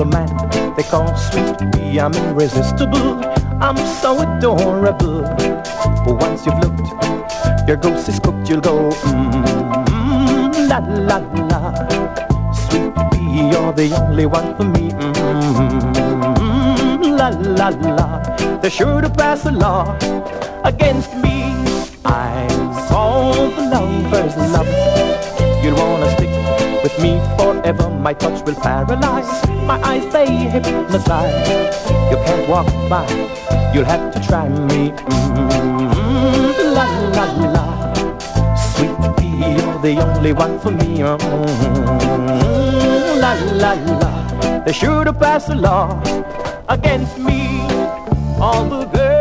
the man they call Sweet Pea. I'm irresistible, I'm so adorable. But once you've looked, your ghost is cooked. You'll go la la la. Sweet Pea, you're the only one for me. La la la. They're sure to pass a law against me. Eyes all the lovers love. You'll wanna stick with me forever. My touch will paralyze, my eyes they hypnotize. You can't walk by, you'll have to try me. La la la. Sweet Pea, you're the only one for me. La la la. They're sure to pass a law against me. All the girls